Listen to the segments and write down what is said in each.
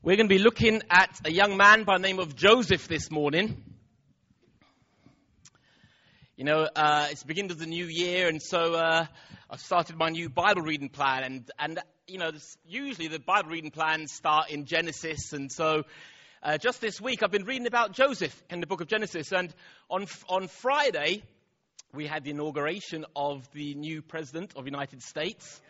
We're going to be looking at a young man by the name of Joseph this morning. You know, it's the beginning of the new year, and so I've started my new Bible reading plan. And you know, usually the Bible reading plans start in Genesis, and so just this week I've been reading about Joseph in the book of Genesis. And on Friday, we had the inauguration of the new president of the United States.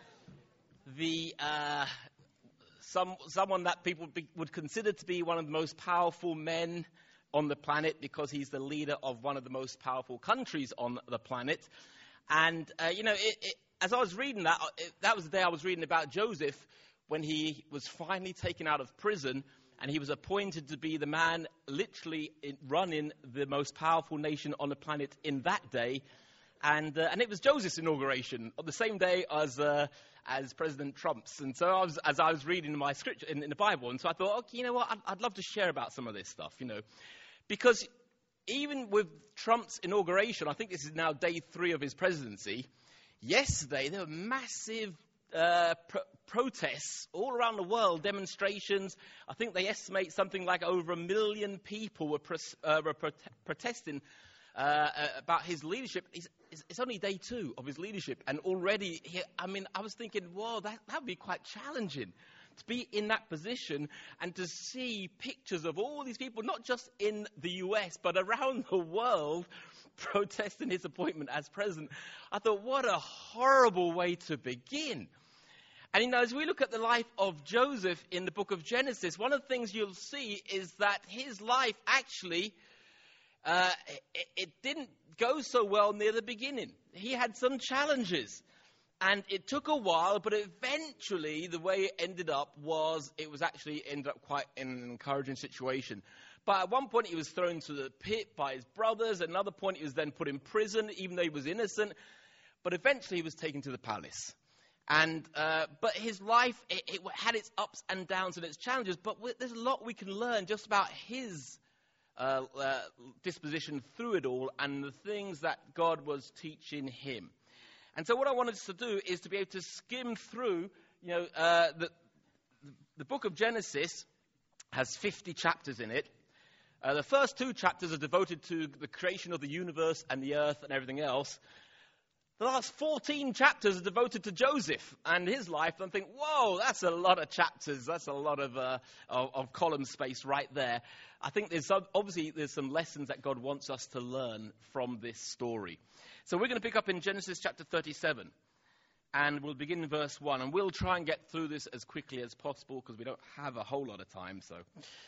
Someone that people would consider to be one of the most powerful men on the planet because he's the leader of one of the most powerful countries on the planet. And, as I was reading that was the day I was reading about Joseph when he was finally taken out of prison and he was appointed to be the man literally running the most powerful nation on the planet in that day. And it was Joseph's inauguration on the same day as President Trump's. And so as I was reading my scripture in the Bible, and so I thought, okay, you know what, I'd love to share about some of this stuff, you know. Because even with Trump's inauguration, I think this is now day 3 of his presidency, yesterday there were massive protests all around the world, demonstrations. I think they estimate something like over 1 million people were protesting about his leadership. It's only day 2 of his leadership, and already, I was thinking, whoa, that would be quite challenging to be in that position and to see pictures of all these people, not just in the US, but around the world, protesting his appointment as president. I thought, what a horrible way to begin. And, you know, as we look at the life of Joseph in the book of Genesis, one of the things you'll see is that his life actually it didn't go so well near the beginning. He had some challenges, and it took a while, but eventually the way it ended up ended up quite an encouraging situation. But at one point he was thrown to the pit by his brothers. At another point he was then put in prison, even though he was innocent. But eventually he was taken to the palace. And but his life, it had its ups and downs and its challenges. But there's a lot we can learn just about his disposition through it all and the things that God was teaching him. And so what I wanted us to do is to be able to skim through, the book of Genesis has 50 chapters in it. The first 2 chapters are devoted to the creation of the universe and the earth and everything else. The last 14 chapters are devoted to Joseph and his life. And I think, whoa, that's a lot of chapters. That's a lot of column space right there. I think there's some lessons that God wants us to learn from this story. So we're going to pick up in Genesis chapter 37. And we'll begin in verse 1. And we'll try and get through this as quickly as possible because we don't have a whole lot of time. So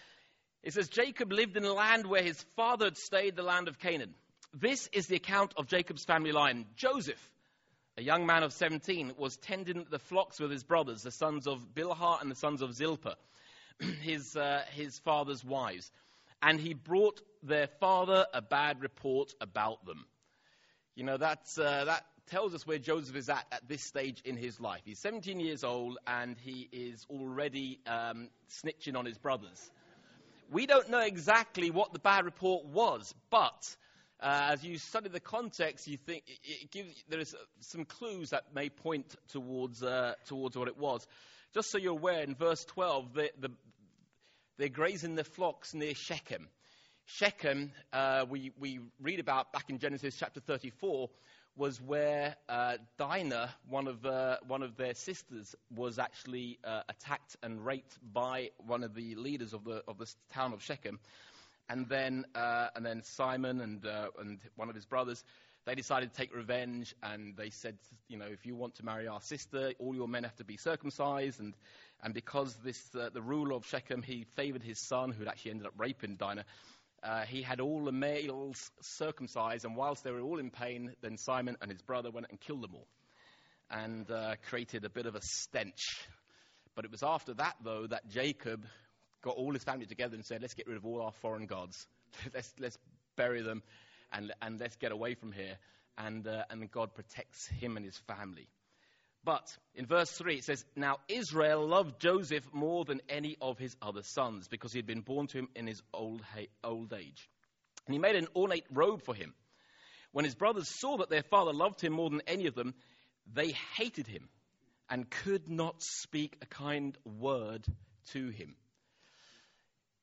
it says, Jacob lived in a land where his father had stayed, the land of Canaan. This is the account of Jacob's family line. Joseph, a young man of 17, was tending the flocks with his brothers, the sons of Bilhah and the sons of Zilpah, his father's wives. And he brought their father a bad report about them. You know, that tells us where Joseph is at this stage in his life. He's 17 years old and he is already snitching on his brothers. We don't know exactly what the bad report was, but as you study the context, you think there is some clues that may point towards what it was. Just so you're aware, in verse 12, they're grazing their flocks near Shechem. Shechem, we read about back in Genesis chapter 34, was where Dinah, one of their sisters, was actually attacked and raped by one of the leaders of the town of Shechem. And then Simon and one of his brothers, they decided to take revenge, and they said, you know, if you want to marry our sister, all your men have to be circumcised. And because the ruler of Shechem, he favored his son, who had actually ended up raping Dinah, he had all the males circumcised, and whilst they were all in pain, then Simon and his brother went and killed them all, and created a bit of a stench. But it was after that, though, that Jacob got all his family together and said, let's get rid of all our foreign gods. let's bury them and let's get away from here. And God protects him and his family. But in verse 3 it says, now Israel loved Joseph more than any of his other sons because he had been born to him in his old age. And he made an ornate robe for him. When his brothers saw that their father loved him more than any of them, they hated him and could not speak a kind word to him.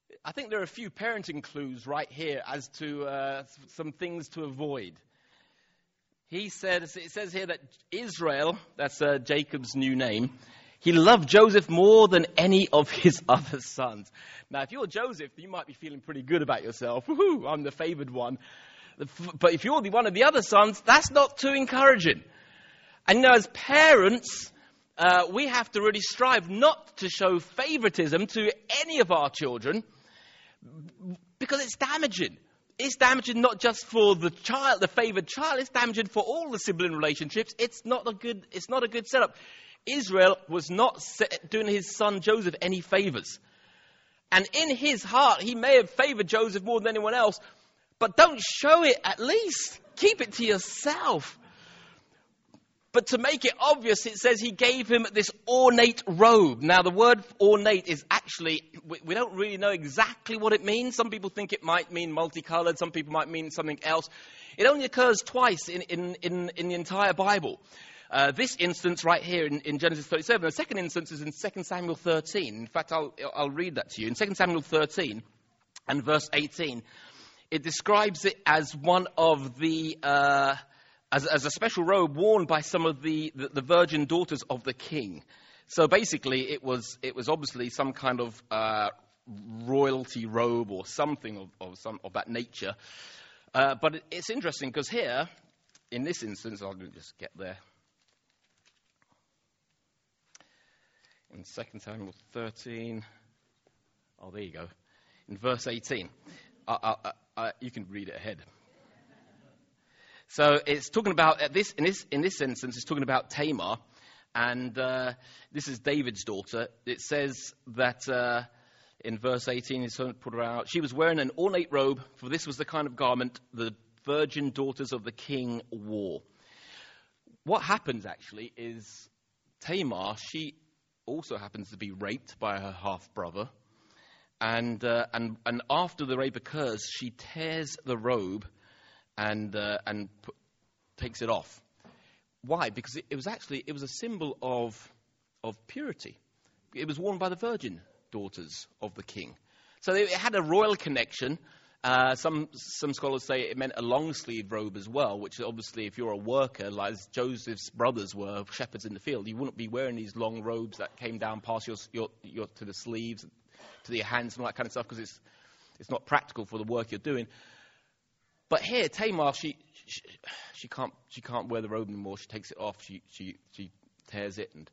I think there are a few parenting clues right here as to some things to avoid. It says here that Israel, that's Jacob's new name, he loved Joseph more than any of his other sons. Now, if you're Joseph, you might be feeling pretty good about yourself. Woohoo, I'm the favored one. But if you're one of the other sons, that's not too encouraging. And as parents, we have to really strive not to show favoritism to any of our children, because it's damaging. It's damaging not just for the child, the favored child. It's damaging for all the sibling relationships. It's not a good setup. Israel was not doing his son Joseph any favors. And in his heart, he may have favored Joseph more than anyone else. But don't show it at least. Keep it to yourself. But to make it obvious, it says he gave him this ornate robe. Now, the word ornate is actually, we don't really know exactly what it means. Some people think it might mean multicolored. Some people might mean something else. It only occurs twice in the entire Bible. This instance right here in Genesis 37. The second instance is in 2 Samuel 13. In fact, I'll read that to you. In 2 Samuel 13 and verse 18, it describes it as one of the... As a special robe worn by some of the virgin daughters of the king. So basically, it was obviously some kind of royalty robe or something of that nature. But it's interesting because here, in this instance, I'll just get there. In 2 Samuel 13, oh, there you go. In verse 18, you can read it ahead. So it's talking about in this instance, it's talking about Tamar, and this is David's daughter. It says that in verse 18, he's put her out. She was wearing an ornate robe, for this was the kind of garment the virgin daughters of the king wore. What happens actually is Tamar, she also happens to be raped by her half brother, and after the rape occurs, she tears the robe and takes it off. Why? Because it was a symbol of purity. It was worn by the virgin daughters of the king. So it had a royal connection. Some scholars say it meant a long sleeve robe as well, which obviously if you're a worker, like Joseph's brothers were shepherds in the field, you wouldn't be wearing these long robes that came down past your to the sleeves, to your hands and all that kind of stuff, because it's not practical for the work you're doing. But here, Tamar, she can't wear the robe anymore. She takes it off. She tears it, and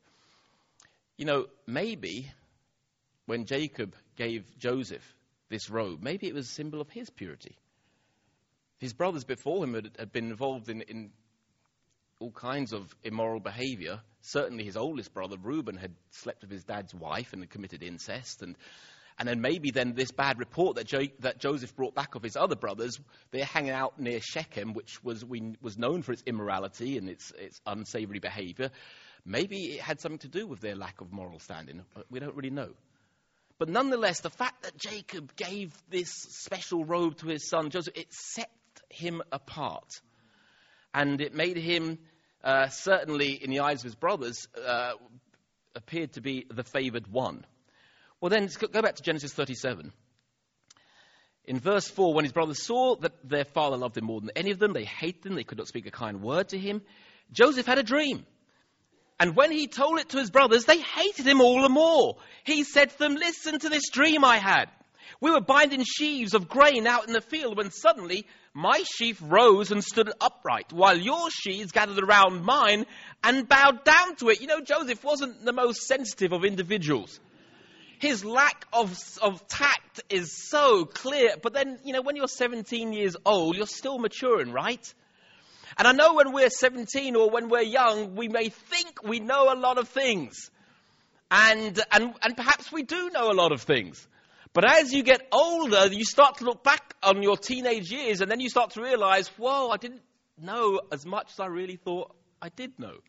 maybe when Jacob gave Joseph this robe, maybe it was a symbol of his purity. His brothers before him had been involved in all kinds of immoral behavior. Certainly, his oldest brother Reuben had slept with his dad's wife and had committed incest, and then maybe this bad report that Joseph brought back of his other brothers, they're hanging out near Shechem, which was known for its immorality and its unsavory behavior. Maybe it had something to do with their lack of moral standing. We don't really know. But nonetheless, the fact that Jacob gave this special robe to his son Joseph, it set him apart. And it made him, certainly in the eyes of his brothers, appeared to be the favored one. Well, then, let's go back to Genesis 37. In verse 4, when his brothers saw that their father loved him more than any of them, they hated him, they could not speak a kind word to him, Joseph had a dream. And when he told it to his brothers, they hated him all the more. He said to them, "Listen to this dream I had. We were binding sheaves of grain out in the field when suddenly my sheaf rose and stood upright, while your sheaves gathered around mine and bowed down to it." Joseph wasn't the most sensitive of individuals. His lack of tact is so clear. But then, when you're 17 years old, you're still maturing, right? And I know when we're 17 or when we're young, we may think we know a lot of things. And perhaps we do know a lot of things. But as you get older, you start to look back on your teenage years, and then you start to realize, whoa, I didn't know as much as I really thought I did know.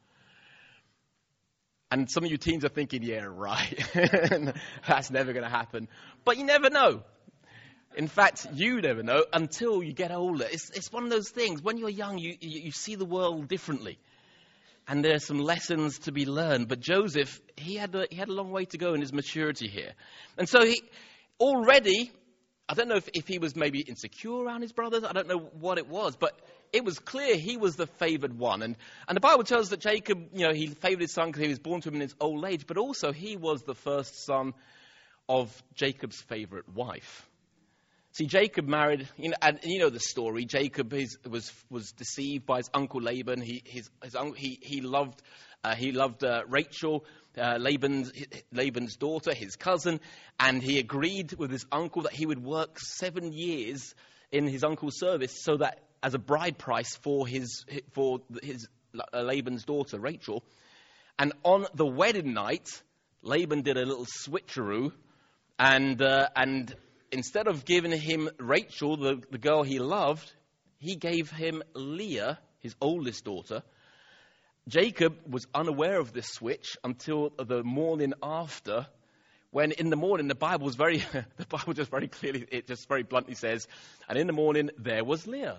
And some of you teens are thinking, yeah, right, that's never going to happen. But you never know. In fact, you never know until you get older. It's one of those things. When you're young, you see the world differently. And there's some lessons to be learned. But Joseph, he had a long way to go in his maturity here. And so he already, I don't know if he was maybe insecure around his brothers. I don't know what it was, but it was clear he was the favored one. And the Bible tells us that Jacob, he favored his son because he was born to him in his old age, but also he was the first son of Jacob's favorite wife. See, Jacob married, and you know the story. Jacob was deceived by his uncle Laban. He loved Rachel, Laban's daughter, his cousin, and he agreed with his uncle that he would work 7 years in his uncle's service, so that as a bride price for his Laban's daughter Rachel. And on the wedding night, Laban did a little switcheroo, and instead of giving him Rachel, the girl he loved, he gave him Leah, his oldest daughter. Jacob was unaware of this switch until the morning after, when in the morning the Bible just very clearly, it just very bluntly says, and in the morning there was Leah.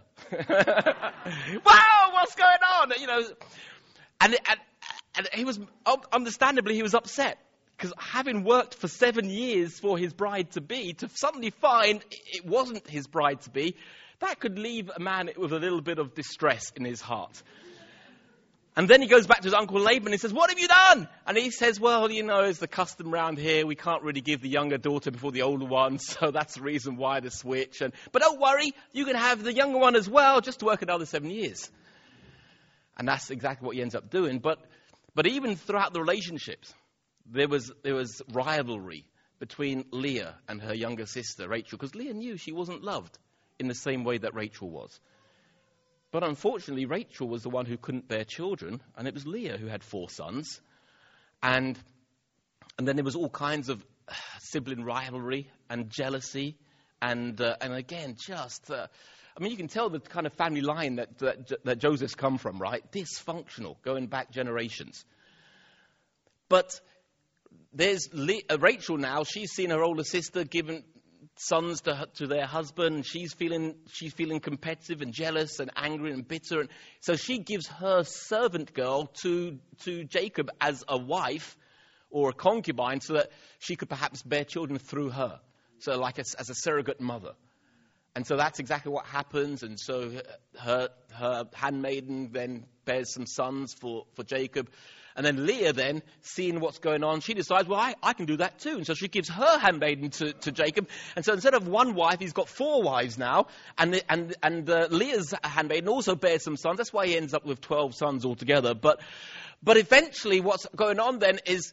Wow, what's going on? And he was, understandably, he was upset. Because having worked for 7 years for his bride-to-be, to suddenly find it wasn't his bride-to-be, that could leave a man with a little bit of distress in his heart. And then he goes back to his uncle Laban and he says, "What have you done?" And he says, "Well, it's the custom around here. We can't really give the younger daughter before the older one, so that's the reason why the switch. But don't worry, you can have the younger one as well, just to work another 7 years." And that's exactly what he ends up doing. But even throughout the relationships, there was rivalry between Leah and her younger sister, Rachel, because Leah knew she wasn't loved in the same way that Rachel was. But unfortunately, Rachel was the one who couldn't bear children, and it was Leah who had 4 sons. And then there was all kinds of sibling rivalry and jealousy, and again, you can tell the kind of family line that Joseph's come from, right? Dysfunctional, going back generations. But there's Rachel now. She's seen her older sister given sons to their husband, and she's feeling competitive and jealous and angry and bitter, and so she gives her servant girl to Jacob as a wife or a concubine, so that she could perhaps bear children through her, so like as a surrogate mother. And so that's exactly what happens. And so her handmaiden then bears some sons for Jacob. And then Leah, then, seeing what's going on, she decides, well, I can do that too. And so she gives her handmaiden to Jacob. And so instead of one wife, he's got 4 wives now. And Leah's handmaiden also bears some sons. That's why he ends up with 12 sons altogether. But eventually what's going on then is,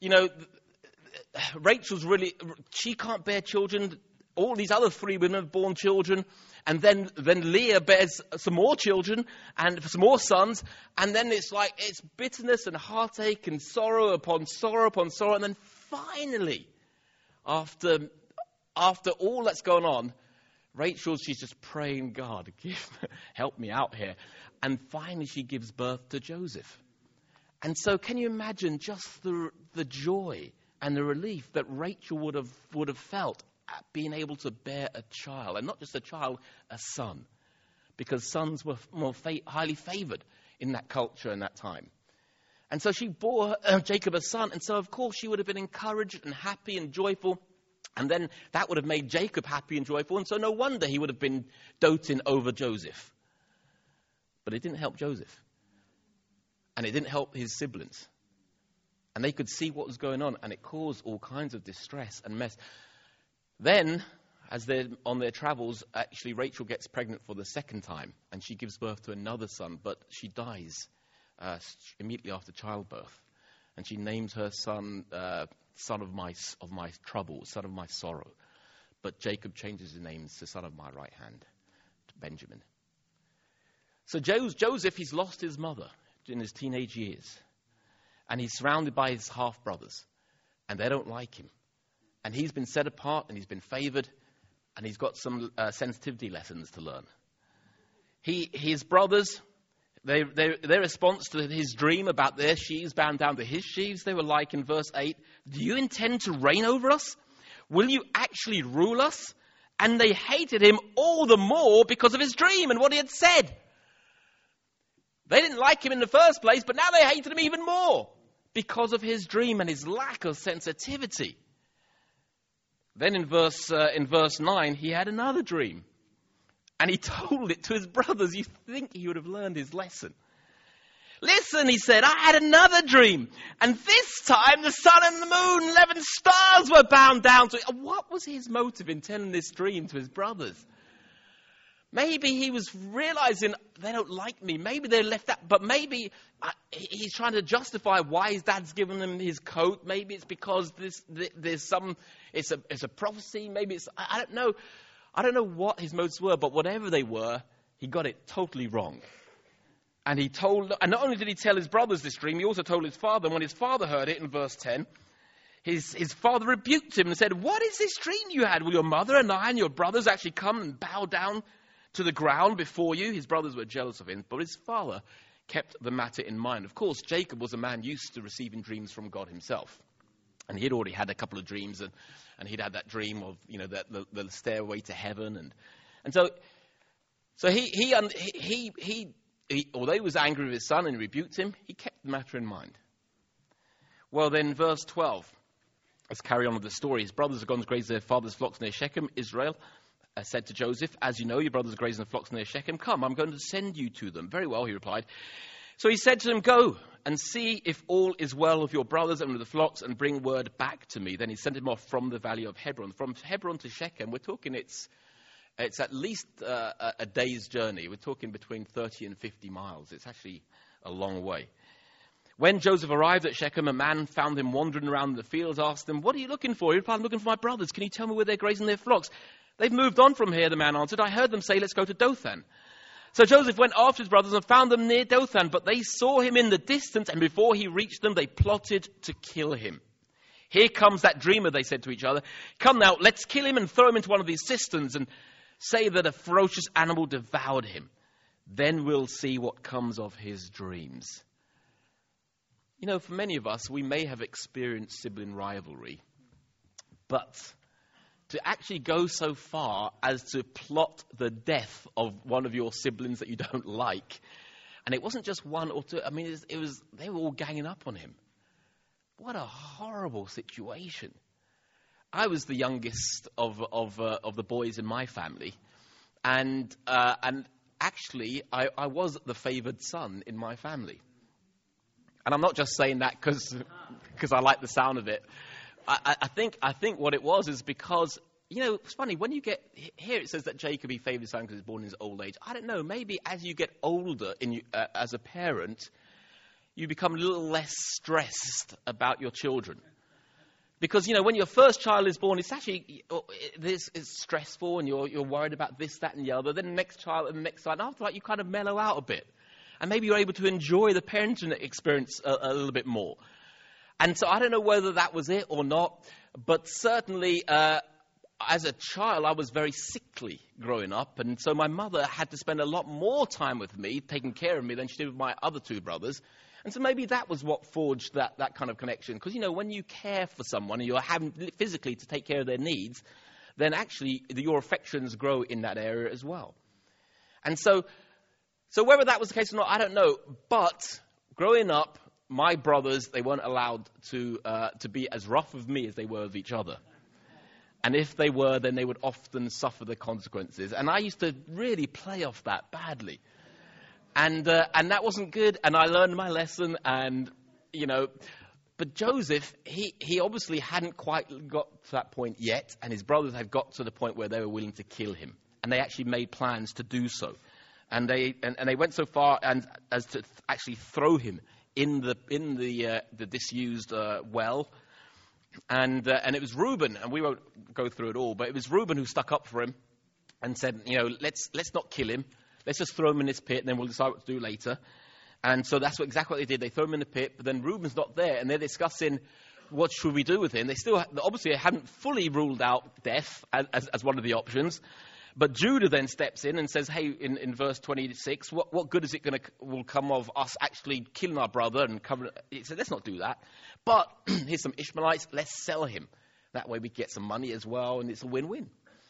Rachel's she can't bear children. All these other 3 women have born children. And then Leah bears some more children and some more sons. And then it's bitterness and heartache and sorrow upon sorrow upon sorrow. And then finally, after all that's going on, she's just praying, "God, help me out here." And finally she gives birth to Joseph. And so can you imagine just the joy and the relief that Rachel would have felt at being able to bear a child, and not just a child, a son, because sons were more highly favored in that culture and that time. And so she bore Jacob a son, and so of course she would have been encouraged and happy and joyful, and then that would have made Jacob happy and joyful, and so no wonder he would have been doting over Joseph. But it didn't help Joseph, and it didn't help his siblings, and they could see what was going on, and it caused all kinds of distress and mess. Then, as they're on their travels, actually Rachel gets pregnant for the second time, and she gives birth to another son, but she dies immediately after childbirth. And she names her son, son of my trouble, son of my sorrow. But Jacob changes his name to son of my right hand, to Benjamin. So Joseph, he's lost his mother in his teenage years. And he's surrounded by his half-brothers, and they don't like him. And he's been set apart, and he's been favored, and he's got some sensitivity lessons to learn. His brothers, their response to his dream about their sheaves bound down to his sheaves, they were like in verse 8, "Do you intend to reign over us? Will you actually rule us?" And they hated him all the more because of his dream and what he had said. They didn't like him in the first place, but now they hated him even more because of his dream and his lack of sensitivity. Then in verse 9, he had another dream. And he told it to his brothers. You think he would have learned his lesson. Listen, he said, I had another dream. And this time the sun and the moon, 11 stars were bound down to it. What was his motive in telling this dream to his brothers? Maybe he was realizing they don't like me. Maybe they left out. But maybe he's trying to justify why his dad's given him his coat. Maybe it's because it's a prophecy. Maybe it's, I don't know. I don't know what his motives were, but whatever they were, he got it totally wrong. And not only did he tell his brothers this dream, he also told his father. And when his father heard it in verse 10, his father rebuked him and said, what is this dream you had? Will your mother and I and your brothers actually come and bow down to the ground before you? His brothers were jealous of him, but his father kept the matter in mind. Of course, Jacob was a man used to receiving dreams from God himself. And he'd already had a couple of dreams, and he'd had that dream of, the stairway to heaven. And so he although he was angry with his son and rebuked him, he kept the matter in mind. Well, then verse 12, let's carry on with the story. His brothers had gone to graze their father's flocks near Shechem. Israel said to Joseph, as you know, your brothers are grazing the flocks near Shechem. Come, I'm going to send you to them. Very well, he replied. So he said to them, go and see if all is well with your brothers and with the flocks, and bring word back to me. Then he sent him off from the valley of Hebron. From Hebron to Shechem, we're talking it's at least a day's journey. We're talking between 30 and 50 miles. It's actually a long way. When Joseph arrived at Shechem, a man found him wandering around the fields, asked him, what are you looking for? He replied, I'm looking for my brothers. Can you tell me where they're grazing their flocks? They've moved on from here, the man answered. I heard them say, let's go to Dothan. So Joseph went after his brothers and found them near Dothan, but they saw him in the distance, and before he reached them, they plotted to kill him. Here comes that dreamer, they said to each other. Come now, let's kill him and throw him into one of these cisterns and say that a ferocious animal devoured him. Then we'll see what comes of his dreams. For many of us, we may have experienced sibling rivalry, but to actually go so far as to plot the death of one of your siblings that you don't like, and it wasn't just one or two. I mean, they were all ganging up on him. What a horrible situation. I was the youngest of the boys in my family, and actually I was the favored son in my family. And I'm not just saying that because I like the sound of it. I think what it was is because, it's funny, when you get here it says that Jacob, he favored his son because he was born in his old age. I don't know, maybe as you get older as a parent, you become a little less stressed about your children. Because, when your first child is born, it's actually, this is stressful and you're worried about this, that and the other. Then the next child and the next child, after that you kind of mellow out a bit. And maybe you're able to enjoy the parenting experience a little bit more. And so I don't know whether that was it or not, but certainly as a child I was very sickly growing up, and so my mother had to spend a lot more time with me, taking care of me, than she did with my other two brothers. And so maybe that was what forged that kind of connection. Because, when you care for someone and you're having physically to take care of their needs, then actually your affections grow in that area as well. And so whether that was the case or not, I don't know. But growing up, my brothers, they weren't allowed to be as rough with me as they were with each other. And if they were, then they would often suffer the consequences. And I used to really play off that badly. And that wasn't good. And I learned my lesson. And, but Joseph, he obviously hadn't quite got to that point yet. And his brothers had got to the point where they were willing to kill him. And they actually made plans to do so. And they went so far as to actually throw him in the disused well. And it was Reuben, and we won't go through it all, but it was Reuben who stuck up for him and said, let's not kill him. Let's just throw him in this pit, and then we'll decide what to do later. And so that's exactly what they did. They throw him in the pit, but then Reuben's not there, and they're discussing what should we do with him. They still obviously hadn't fully ruled out death as one of the options. But Judah then steps in and says, hey, in verse 26, what good is it will come of us actually killing our brother and covering? He said, let's not do that. But here's some Ishmaelites, let's sell him. That way we get some money as well, and it's a win-win.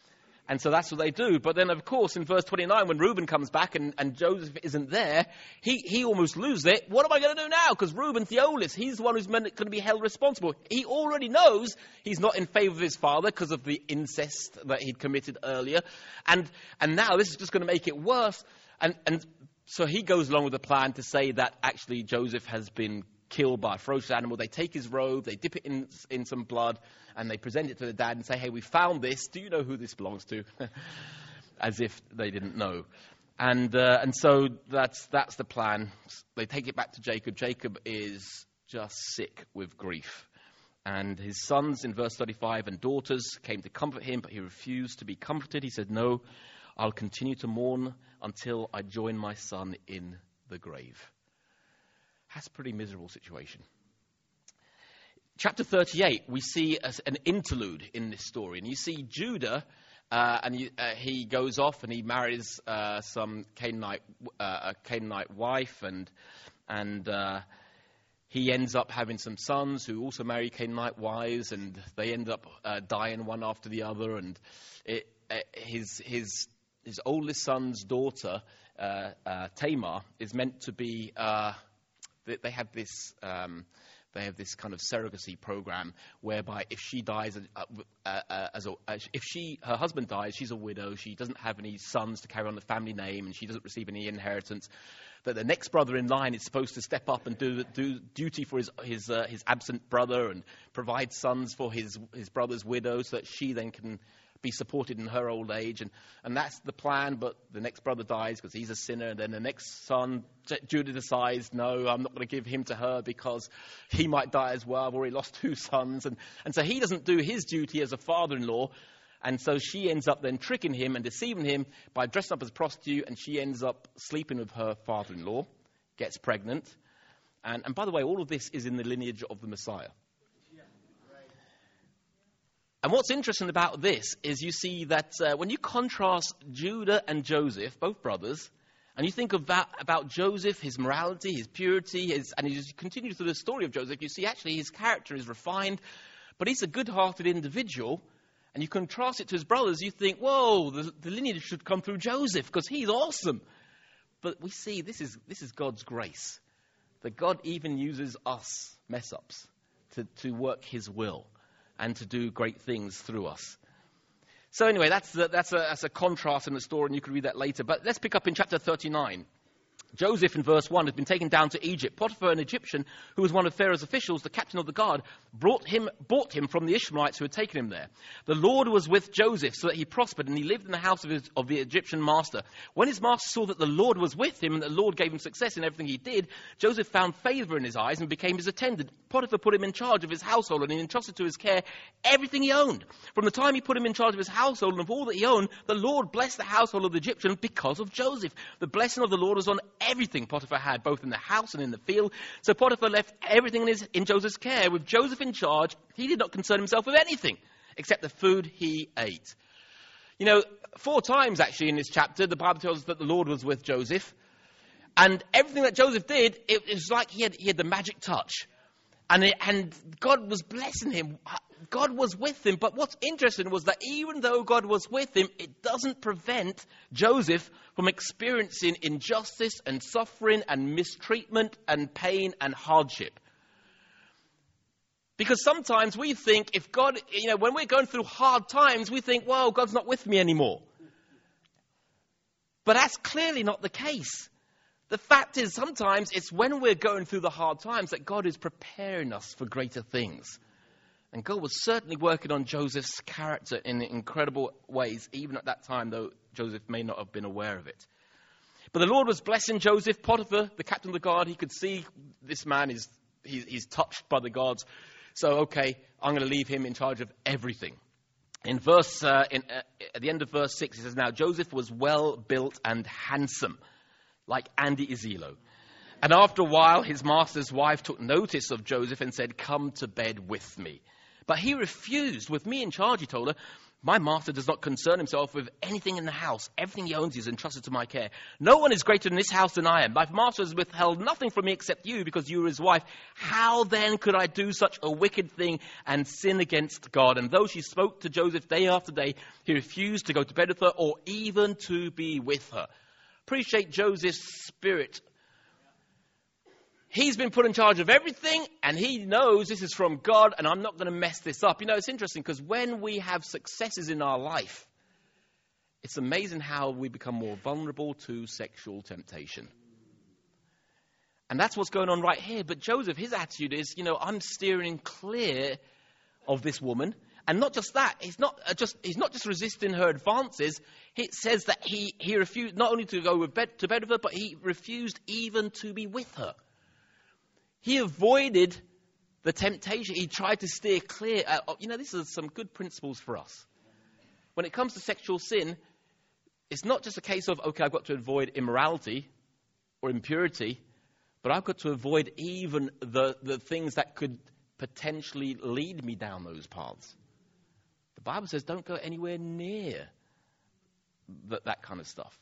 And so that's what they do. But then, of course, in verse 29, when Reuben comes back and Joseph isn't there, he almost loses it. What am I going to do now? Because Reuben's the oldest. He's the one who's going to be held responsible. He already knows he's not in favor of his father because of the incest that he'd committed earlier. And now this is just going to make it worse. And so he goes along with the plan to say that actually Joseph has been killed by a ferocious animal. They take his robe, they dip it in some blood, and they present it to the dad and say, hey, we found this. Do you know who this belongs to? As if they didn't know. And so that's the plan. They take it back to Jacob. Jacob is just sick with grief. And his sons, in verse 35, and daughters came to comfort him, but he refused to be comforted. He said, no, I'll continue to mourn until I join my son in the grave. That's a pretty miserable situation. Chapter 38, we see an interlude in this story. And you see Judah, he goes off and he marries some Canaanite wife, and he ends up having some sons who also marry Canaanite wives, and they end up dying one after the other. And his oldest son's daughter, Tamar, is meant to be. They have this kind of surrogacy program whereby if she dies, her husband dies, she's a widow. She doesn't have any sons to carry on the family name, and she doesn't receive any inheritance. That the next brother in line is supposed to step up and do duty for his absent brother and provide sons for his brother's widow, so that she then can be supported in her old age, and that's the plan. But the next brother dies because he's a sinner, and then the next son, Judah, decides, no, I'm not going to give him to her because he might die as well. I've already lost 2 sons, and so he doesn't do his duty as a father-in-law, and so she ends up then tricking him and deceiving him by dressing up as a prostitute, and she ends up sleeping with her father-in-law, gets pregnant, and by the way, all of this is in the lineage of the Messiah. And what's interesting about this is you see that when you contrast Judah and Joseph, both brothers, and you think about Joseph, his morality, his purity, and you continue through the story of Joseph, you see actually his character is refined, but he's a good-hearted individual. And you contrast it to his brothers, you think, whoa, the lineage should come through Joseph because he's awesome. But we see this is God's grace, that God even uses us mess-ups to work his will and to do great things through us. So anyway, that's a contrast in the story, and you can read that later. But let's pick up in chapter 39. Joseph, in verse 1, has been taken down to Egypt. Potiphar, an Egyptian, who was one of Pharaoh's officials, the captain of the guard, bought him from the Ishmaelites who had taken him there. The Lord was with Joseph, so that he prospered, and he lived in the house of the Egyptian master. When his master saw that the Lord was with him, and the Lord gave him success in everything he did, Joseph found favor in his eyes and became his attendant. Potiphar put him in charge of his household, and he entrusted to his care everything he owned. From the time he put him in charge of his household and of all that he owned, the Lord blessed the household of the Egyptian because of Joseph. The blessing of the Lord was on everything Potiphar had, both in the house and in the field. So Potiphar left everything in Joseph's care. With Joseph in charge, he did not concern himself with anything except the food he ate. 4 times actually in this chapter, the Bible tells us that the Lord was with Joseph. And everything that Joseph did, it was like he had the magic touch. And God was blessing him. God was with him. But what's interesting was that even though God was with him, it doesn't prevent Joseph from experiencing injustice and suffering and mistreatment and pain and hardship. Because sometimes we think if God, when we're going through hard times, we think, well, God's not with me anymore. But that's clearly not the case. The fact is, sometimes it's when we're going through the hard times that God is preparing us for greater things. And God was certainly working on Joseph's character in incredible ways, even at that time, though Joseph may not have been aware of it. But the Lord was blessing Joseph. Potiphar, the captain of the guard, he could see this man he's touched by the gods. So, okay, I'm going to leave him in charge of everything. At the end of verse 6, he says, now Joseph was well built and handsome, like Andy Izilo. And after a while, his master's wife took notice of Joseph and said, come to bed with me. But he refused. With me in charge, he told her, my master does not concern himself with anything in the house. Everything he owns is entrusted to my care. No one is greater in this house than I am. My master has withheld nothing from me except you, because you are his wife. How then could I do such a wicked thing and sin against God? And though she spoke to Joseph day after day, he refused to go to bed with her or even to be with her. Appreciate Joseph's spirit. He's been put in charge of everything, and he knows this is from God, and I'm not going to mess this up. You know, it's interesting, because when we have successes in our life, it's amazing how we become more vulnerable to sexual temptation. And that's what's going on right here. But Joseph, his attitude is, I'm steering clear of this woman. And not just that, he's not just resisting her advances. It says that he refused not only to go to bed with her, but he refused even to be with her. He avoided the temptation. He tried to steer clear. These are some good principles for us. When it comes to sexual sin, it's not just a case of, okay, I've got to avoid immorality or impurity, but I've got to avoid even the things that could potentially lead me down those paths. The Bible says don't go anywhere near that kind of stuff.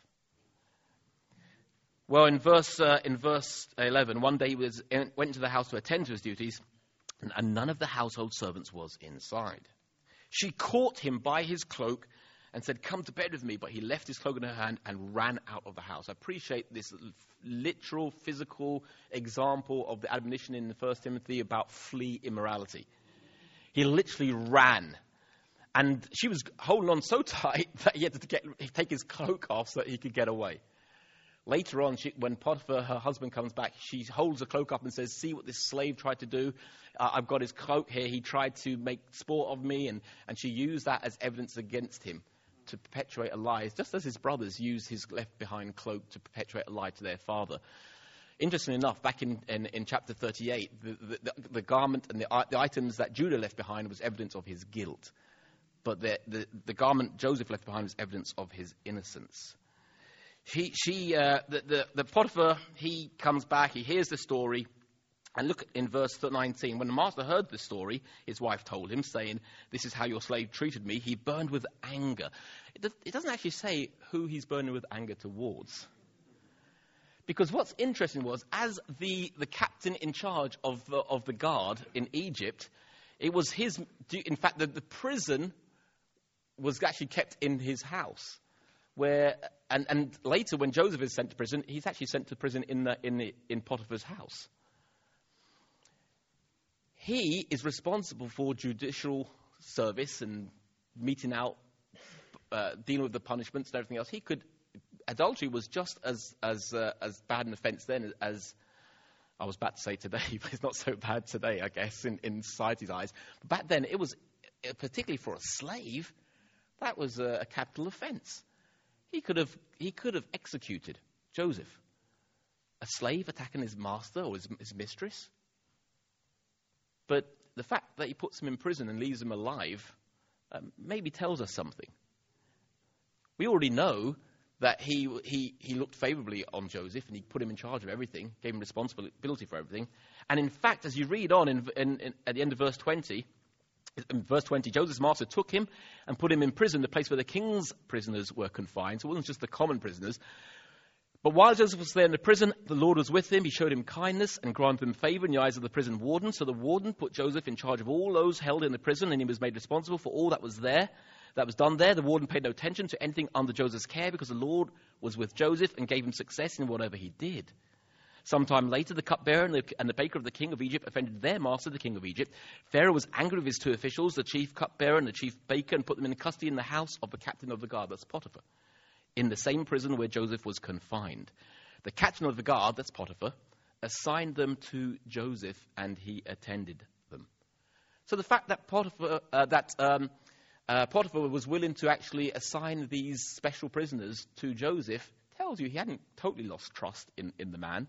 Well, in verse 11, one day he went into the house to attend to his duties, and none of the household servants was inside. She caught him by his cloak and said, come to bed with me. But he left his cloak in her hand and ran out of the house. I appreciate this literal, physical example of the admonition in 1 Timothy about flee immorality. He literally ran. And she was holding on so tight that he had to take his cloak off so that he could get away. Later on, when Potiphar, her husband, comes back, she holds the cloak up and says, see what this slave tried to do. I've got his cloak here. He tried to make sport of me. And she used that as evidence against him to perpetuate a lie, just as his brothers used his left-behind cloak to perpetuate a lie to their father. Interestingly enough, back in chapter 38, the garment and the items that Judah left behind was evidence of his guilt. But the garment Joseph left behind was evidence of his innocence. The Potiphar, he comes back, he hears the story, and look in verse 19. When the master heard the story, his wife told him, saying, this is how your slave treated me. He burned with anger. It doesn't actually say who he's burning with anger towards. Because what's interesting was, as the captain in charge of the guard in Egypt, it was his, in fact, the prison was actually kept in his house. And later, when Joseph is sent to prison, he's actually sent to prison in Potiphar's house. He is responsible for judicial service and meting out, dealing with the punishments and everything else. Adultery was just as bad an offence then as I was about to say today, but it's not so bad today, I guess, in society's eyes. But back then, it was, particularly for a slave, that was a capital offence. He could have executed Joseph. A slave attacking his master or his mistress. But the fact that he puts him in prison and leaves him alive maybe tells us something. We already know that he looked favourably on Joseph and he put him in charge of everything, gave him responsibility for everything. And in fact, as you read on at the end of verse 20, in verse 20, Joseph's master took him and put him in prison, the place where the king's prisoners were confined. So it wasn't just the common prisoners. But while Joseph was there in the prison, the Lord was with him. He showed him kindness and granted him favor in the eyes of the prison warden. So the warden put Joseph in charge of all those held in the prison, and he was made responsible for all that was done there. The warden paid no attention to anything under Joseph's care, because the Lord was with Joseph and gave him success in whatever he did. Sometime later, the cupbearer and the baker of the king of Egypt offended their master, the king of Egypt. Pharaoh was angry with his two officials, the chief cupbearer and the chief baker, and put them in custody in the house of the captain of the guard, that's Potiphar, in the same prison where Joseph was confined. The captain of the guard, that's Potiphar, assigned them to Joseph, and he attended them. So the fact that Potiphar was willing to actually assign these special prisoners to Joseph tells you he hadn't totally lost trust in the man.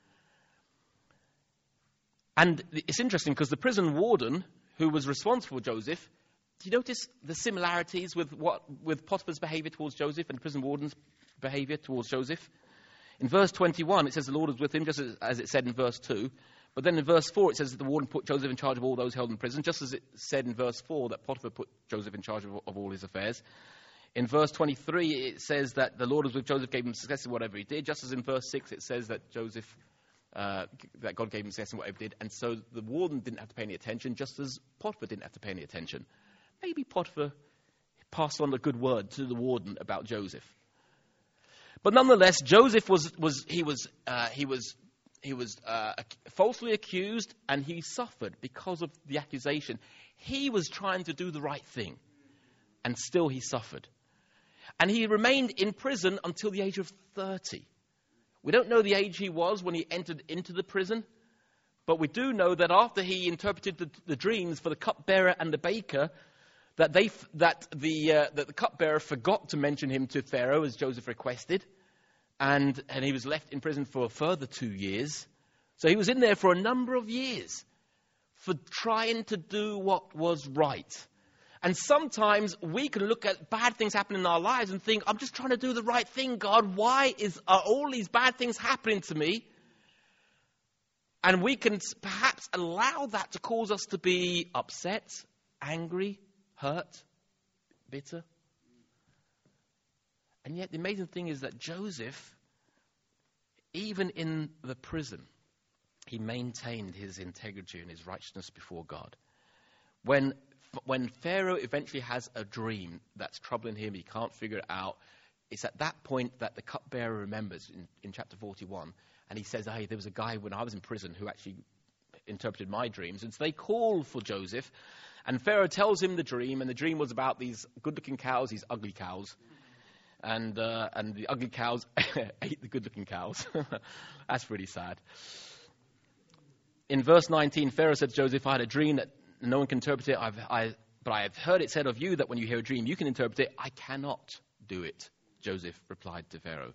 And it's interesting because the prison warden, who was responsible for Joseph, do you notice the similarities with Potiphar's behavior towards Joseph and the prison warden's behavior towards Joseph? In verse 21, it says the Lord was with him, just as it said in verse 2. But then in verse 4 it says that the warden put Joseph in charge of all those held in prison, just as it said in verse 4 that Potiphar put Joseph in charge of all his affairs. In verse 23 it says that the Lord was with Joseph, gave him success in whatever he did, just as in verse 6 it says that that God gave him success in whatever he did. And so the warden didn't have to pay any attention, just as Potiphar didn't have to pay any attention. Maybe Potiphar passed on a good word to the warden about Joseph. But nonetheless, Joseph was falsely accused, and he suffered because of the accusation. He was trying to do the right thing, and still he suffered. And he remained in prison until the age of 30. We don't know the age he was when he entered into the prison, but we do know that after he interpreted the dreams for the cupbearer and the baker, that the cupbearer forgot to mention him to Pharaoh as Joseph requested, and he was left in prison for a further 2 years. So he was in there for a number of years for trying to do what was right. And sometimes we can look at bad things happening in our lives and think, I'm just trying to do the right thing, God. Why are all these bad things happening to me? And we can perhaps allow that to cause us to be upset, angry, hurt, bitter. And yet the amazing thing is that Joseph, even in the prison, he maintained his integrity and his righteousness before God. When Pharaoh eventually has a dream that's troubling him, he can't figure it out, it's at that point that the cupbearer remembers in chapter 41. And he says, hey, there was a guy when I was in prison who actually interpreted my dreams. And so they call for Joseph. And Pharaoh tells him the dream. And the dream was about these good-looking cows, these ugly cows. And the ugly cows ate the good-looking cows. That's pretty sad. In verse 19, Pharaoh said to Joseph, I had a dream that no one can interpret it, but I have heard it said of you that when you hear a dream, you can interpret it. I cannot do it, Joseph replied to Pharaoh.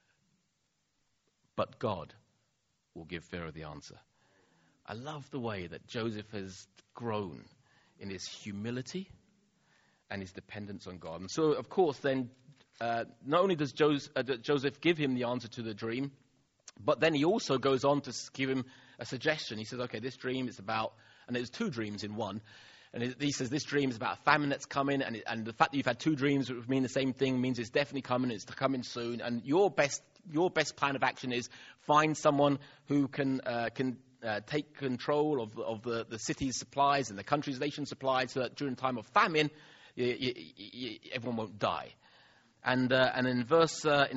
But God will give Pharaoh the answer. I love the way that Joseph has grown in his humility and his dependence on God. And so, of course, then, not only does Joseph give him the answer to the dream, but then he also goes on to give him a suggestion. He says, okay, this dream is about... And there's two dreams in one. And he says this dream is about a famine that's coming. And the fact that you've had two dreams which mean the same thing means it's definitely coming. It's coming soon. And your best plan of action is find someone who can take control of the city's supplies and the country's nation's supplies so that during time of famine, everyone won't die. And in verse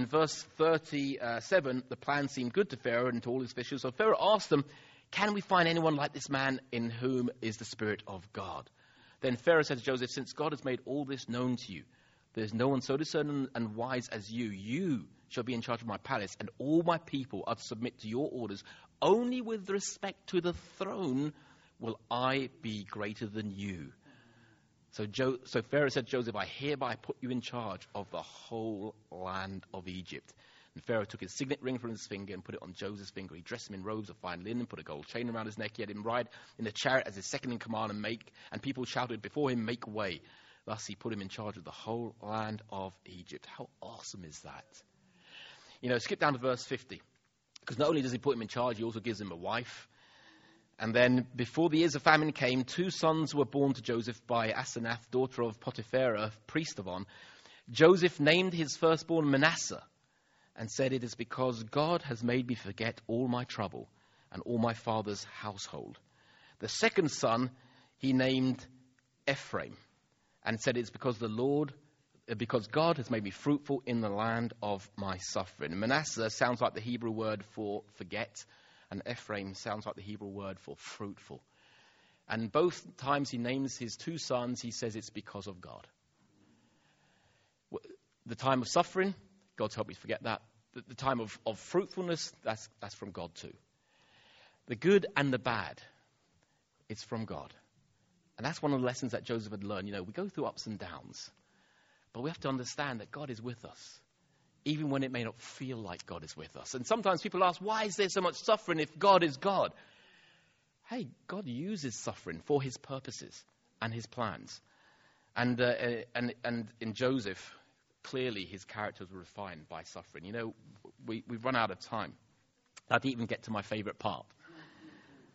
37, the plan seemed good to Pharaoh and to all his officials. So Pharaoh asked them, can we find anyone like this man in whom is the Spirit of God? Then Pharaoh said to Joseph, since God has made all this known to you, there is no one so discerning and wise as you. You shall be in charge of my palace, and all my people are to submit to your orders. Only with respect to the throne will I be greater than you. So Pharaoh said to Joseph, I hereby put you in charge of the whole land of Egypt. And Pharaoh took his signet ring from his finger and put it on Joseph's finger. He dressed him in robes of fine linen, put a gold chain around his neck. He had him ride in the chariot as his second in command, and people shouted before him, make way. Thus he put him in charge of the whole land of Egypt. How awesome is that? Skip down to verse 50. Because not only does he put him in charge, he also gives him a wife. And then before the years of famine came, 2 sons were born to Joseph by Asenath, daughter of Potiphera, priest of On. Joseph named his firstborn Manasseh, and said, it is because God has made me forget all my trouble and all my father's household. The second son he named Ephraim, and said, it's because God has made me fruitful in the land of my suffering. Manasseh sounds like the Hebrew word for forget, and Ephraim sounds like the Hebrew word for fruitful. And both times he names his 2 sons, he says it's because of God. The time of suffering, God's helped me forget that. The time of fruitfulness, that's from God too. The good and the bad, it's from God. And that's one of the lessons that Joseph had learned. We go through ups and downs, but we have to understand that God is with us, even when it may not feel like God is with us. And sometimes people ask, why is there so much suffering if God is God? Hey, God uses suffering for his purposes and his plans. And in Joseph, clearly his characters were refined by suffering. We've run out of time. I didn't even get to my favorite part.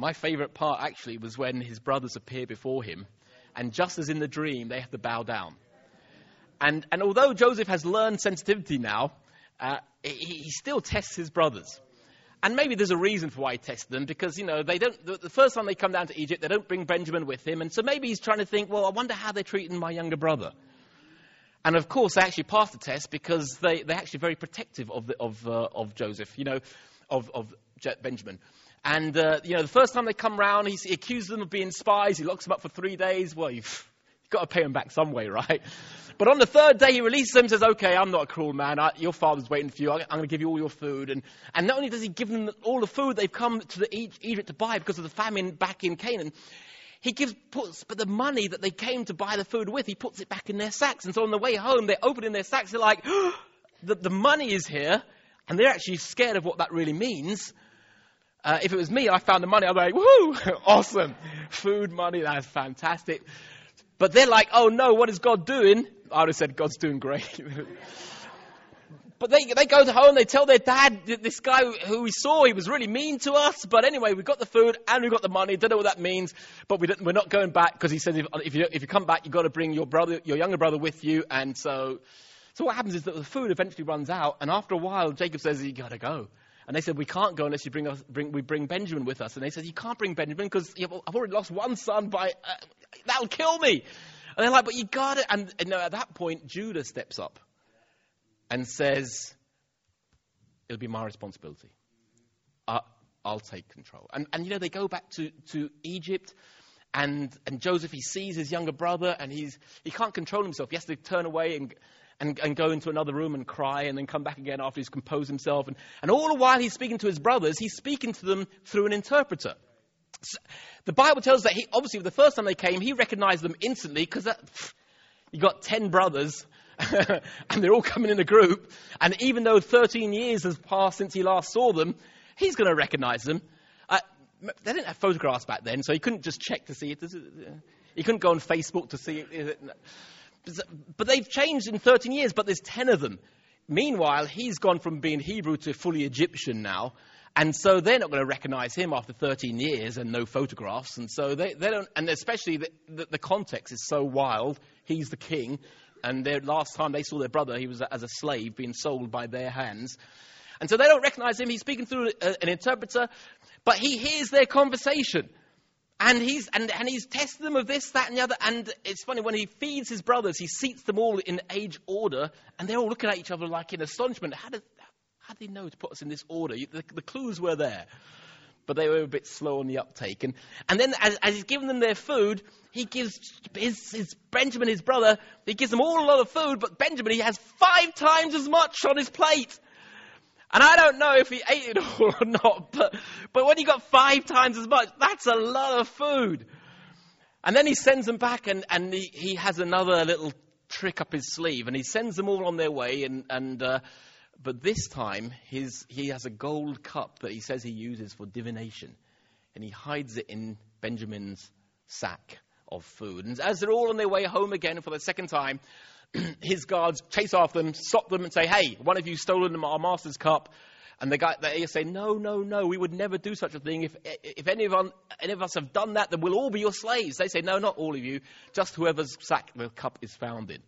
My favorite part actually was when his brothers appear before him, and just as in the dream, they have to bow down. And although Joseph has learned sensitivity now, he still tests his brothers. And maybe there's a reason for why he tests them, because, they don't. The first time they come down to Egypt, they don't bring Benjamin with him. And so maybe he's trying to think, well, I wonder how they're treating my younger brother. And of course, they actually passed the test because they're actually very protective of Joseph, of Benjamin. And, the first time they come round, he accuses them of being spies. He locks them up for 3 days. Well, you've got to pay them back some way, right? But on the third day, he releases them and says, okay, I'm not a cruel man. Your father's waiting for you. I'm going to give you all your food. And not only does he give them all the food they've come to Egypt to buy because of the famine back in Canaan, but the money that they came to buy the food with, he puts it back in their sacks. And so on the way home, they're opening their sacks. They're like, the money is here. And they're actually scared of what that really means. If it was me, I found the money, I'd be like, woohoo, awesome. Food, money, that's fantastic. But they're like, oh no, what is God doing? I would have said, God's doing great. But they go to home, they tell their dad, this guy who we saw, he was really mean to us. But anyway, we got the food and we got the money. Don't know what that means, but we're not going back because he says if you come back, you've got to bring your younger brother with you. And so what happens is that the food eventually runs out. And after a while, Jacob says, you got to go. And they said, we can't go unless you bring Benjamin with us. And they said, you can't bring Benjamin because I've already lost one son that'll kill me. And they're like, but you got it. And at that point, Judah steps up and says, it'll be my responsibility. I'll take control. And they go back to Egypt. And Joseph, he sees his younger brother and he can't control himself. He has to turn away and go into another room and cry and then come back again after he's composed himself. And all the while he's speaking to his brothers, he's speaking to them through an interpreter. So the Bible tells us that obviously the first time they came, he recognized them instantly because you got 10 brothers and they're all coming in a group. And even though 13 years has passed since he last saw them, he's going to recognize them. They didn't have photographs back then, so he couldn't just check to see it. He couldn't go on Facebook to see it. But they've changed in 13 years, but there's 10 of them. Meanwhile, he's gone from being Hebrew to fully Egyptian now. And so they're not going to recognize him after 13 years and no photographs. And so they don't, and especially the context is so wild. He's the king. And last time they saw their brother, he was as a slave being sold by their hands. And so they don't recognize him. He's speaking through an interpreter, but he hears their conversation. And he's testing them of this, that, and the other. And it's funny, when he feeds his brothers, he seats them all in age order, and they're all looking at each other like in astonishment. How did they know to put us in this order? The clues were there, but they were a bit slow on the uptake. And then as he's giving them their food, he gives his Benjamin, his brother, he gives them all a lot of food, but Benjamin, he has 5 times as much on his plate. And I don't know if he ate it all or not, but when you got 5 times as much, that's a lot of food. And then he sends them back, and he has another little trick up his sleeve, and he sends them all on their way. But this time, he has a gold cup that he says he uses for divination, and he hides it in Benjamin's sack of food. And as they're all on their way home again for the second time, his guards chase after them, stop them and say, hey, one of you stolen our master's cup. And they say, no, we would never do such a thing. If any of us have done that, then we'll all be your slaves. They say, no, not all of you, just whoever's sack the cup is found in.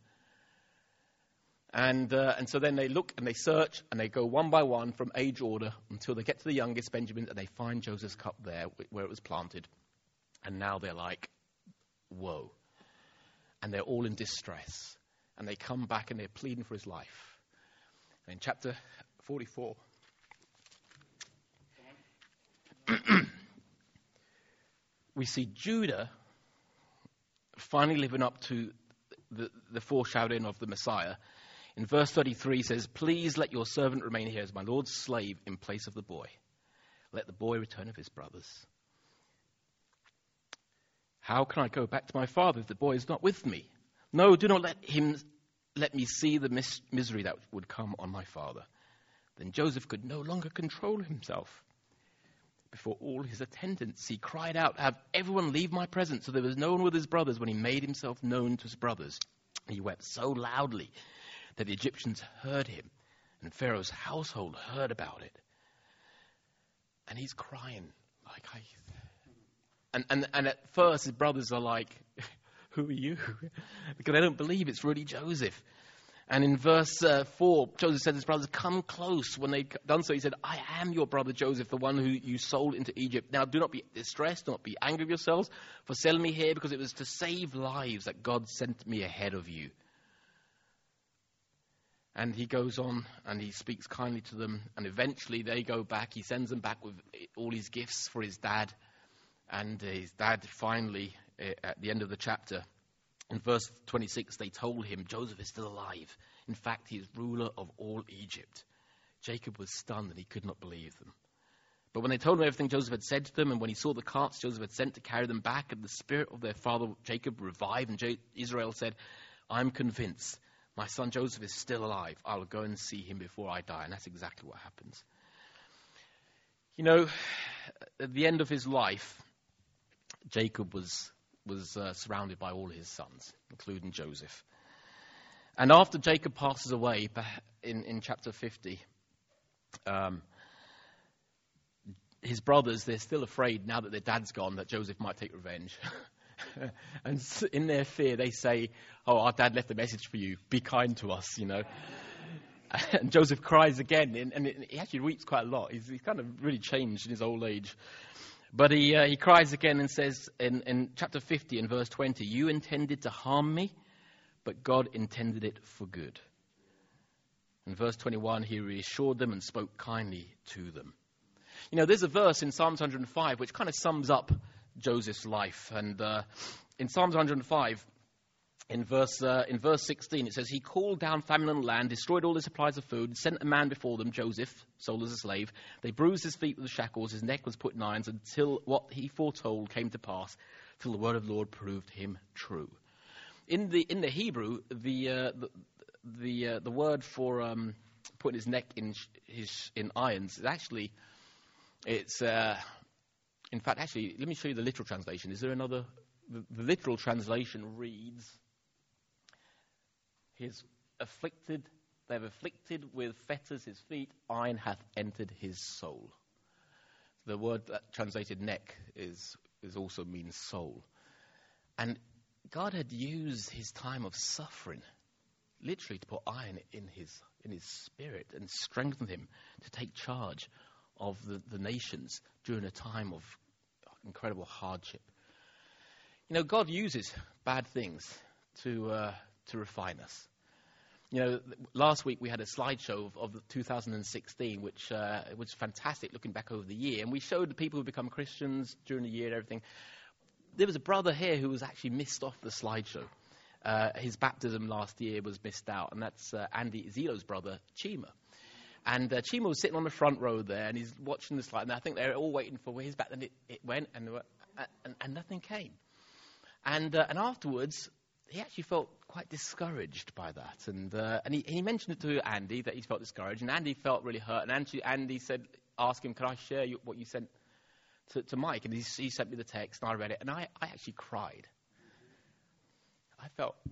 And so then they look and they search and they go one by one from age order until they get to the youngest, Benjamin, and they find Joseph's cup there where it was planted. And now they're like, whoa. And they're all in distress. And they come back and they're pleading for his life. And in chapter 44, we see Judah finally living up to the foreshadowing of the Messiah. In verse 33 it says, please let your servant remain here as my Lord's slave in place of the boy. Let the boy return of his brothers. How can I go back to my father if the boy is not with me? No, do not let me see the misery that would come on my father. Then Joseph could no longer control himself. Before all his attendants, he cried out, have everyone leave my presence. So there was no one with his brothers when he made himself known to his brothers. He wept so loudly that the Egyptians heard him, and Pharaoh's household heard about it. And he's crying like, And at first his brothers are like, who are you? Because they don't believe it's really Joseph. And in verse 4, Joseph said to his brothers, come close. When they'd done so, he said, I am your brother Joseph, the one who you sold into Egypt. Now do not be distressed, do not be angry with yourselves for selling me here, because it was to save lives that God sent me ahead of you. And he goes on and he speaks kindly to them. And eventually they go back. He sends them back with all his gifts for his dad. And his dad finally, at the end of the chapter, in verse 26, they told him, Joseph is still alive. In fact, he is ruler of all Egypt. Jacob was stunned and he could not believe them. But when they told him everything Joseph had said to them, and when he saw the carts Joseph had sent to carry them back, and the spirit of their father Jacob revived, and Israel said, I'm convinced my son Joseph is still alive. I will go and see him before I die. And that's exactly what happens. You know, at the end of his life, Jacob was surrounded by all his sons, including Joseph. And after Jacob passes away, in chapter 50, his brothers, they're still afraid now that their dad's gone that Joseph might take revenge. And in their fear, they say, oh, our dad left a message for you. Be kind to us, you know. And Joseph cries again, and he actually weeps quite a lot. He's kind of really changed in his old age. But he cries again and says in chapter 50 in verse 20, you intended to harm me, but God intended it for good. In verse 21, he reassured them and spoke kindly to them. You know, there's a verse in Psalms 105 which kind of sums up Joseph's life. And in Psalms 105, in verse 16, it says, he called down famine on the land, destroyed all the supplies of food, sent a man before them, Joseph, sold as a slave. They bruised his feet with shackles, his neck was put in irons, until what he foretold came to pass, till the word of the Lord proved him true. In the Hebrew, the word for putting his neck in irons is actually, in fact, actually, let me show you the literal translation. Is there another? The literal translation reads, they've afflicted with fetters his feet, iron hath entered his soul. The word that translated neck is also means soul. And God had used his time of suffering, literally to put iron in his spirit and strengthen him to take charge of the nations during a time of incredible hardship. You know, God uses bad things to refine us. You know, last week we had a slideshow of 2016, which was fantastic, looking back over the year. And we showed the people who become Christians during the year and everything. There was a brother here who was actually missed off the slideshow. His baptism last year was missed out, and that's Andy Zilo's brother, Chima. And Chima was sitting on the front row there, and he's watching the slide, and I think they're all waiting for his back, and it went, and nothing came. And afterwards, he actually felt quite discouraged by that. And he mentioned it to Andy, that he felt discouraged. And Andy felt really hurt. And Andy asked him, can I share what you sent to Mike? And he sent me the text, and I read it. And I actually cried. I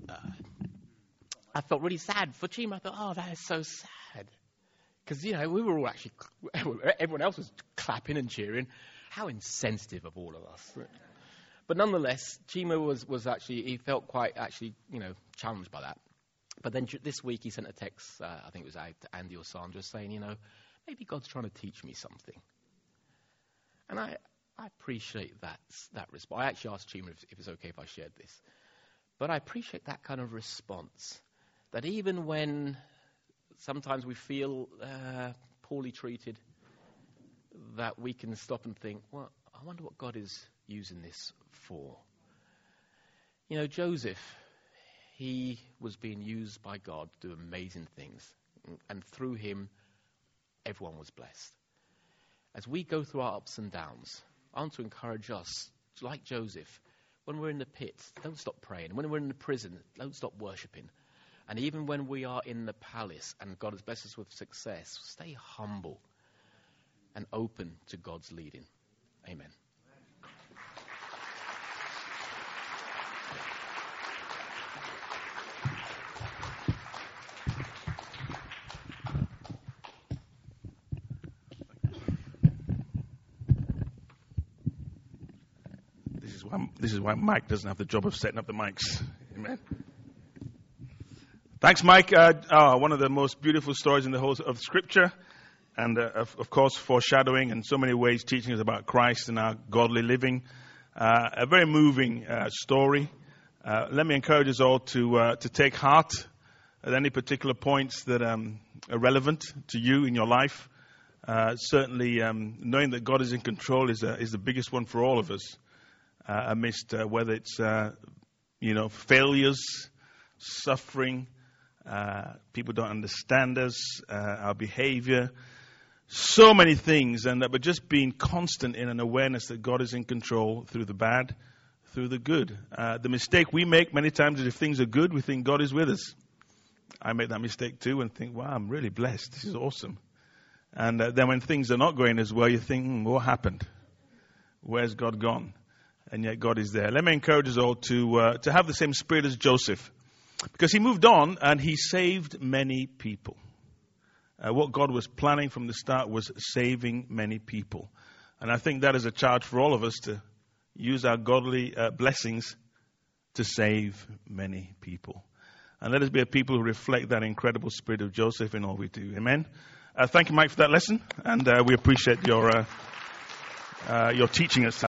felt really sad for Chima. I thought, oh, that is so sad. Because, you know, we were all actually, everyone else was clapping and cheering. How insensitive of all of us. But nonetheless, Chima was actually, he felt quite actually, you know, challenged by that. But then this week he sent a text, I think it was out to Andy or Sandra, saying, you know, maybe God's trying to teach me something. And I appreciate that response. I actually asked Chima if it's okay if I shared this. But I appreciate that kind of response. That even when sometimes we feel poorly treated, that we can stop and think, well, I wonder what God is using this for. You know, Joseph, he was being used by God to do amazing things. And through him, everyone was blessed. As we go through our ups and downs, I want to encourage us, like Joseph, when we're in the pit, don't stop praying. When we're in the prison, don't stop worshiping. And even when we are in the palace and God has blessed us with success, stay humble and open to God's leading. Amen. This is why Mike doesn't have the job of setting up the mics. Amen. Thanks, Mike. One of the most beautiful stories in the whole of Scripture. And, of course, foreshadowing in so many ways, teaching us about Christ and our godly living. A very moving story. Let me encourage us all to take heart at any particular points that are relevant to you in your life. Certainly, knowing that God is in control is the biggest one for all of us. Amidst whether it's failures, suffering, people don't understand us, our behavior, so many things, but just being constant in an awareness that God is in control through the bad, through the good. The mistake we make many times is if things are good, we think God is with us. I make that mistake too and think, wow, I'm really blessed. This is awesome. And then when things are not going as well, you think, what happened? Where's God gone? And yet God is there. Let me encourage us all to have the same spirit as Joseph. Because he moved on and he saved many people. What God was planning from the start was saving many people. And I think that is a charge for all of us to use our godly blessings to save many people. And let us be a people who reflect that incredible spirit of Joseph in all we do. Amen. Thank you, Mike, for that lesson. And we appreciate your teaching us.